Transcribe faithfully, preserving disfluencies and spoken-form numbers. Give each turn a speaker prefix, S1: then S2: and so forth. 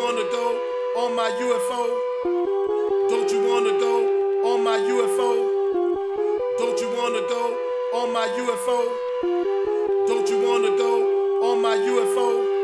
S1: wanna go on my U F O? Don't you wanna go on my U F O? Don't you wanna go on my U F O? Don't you wanna go on my U F O?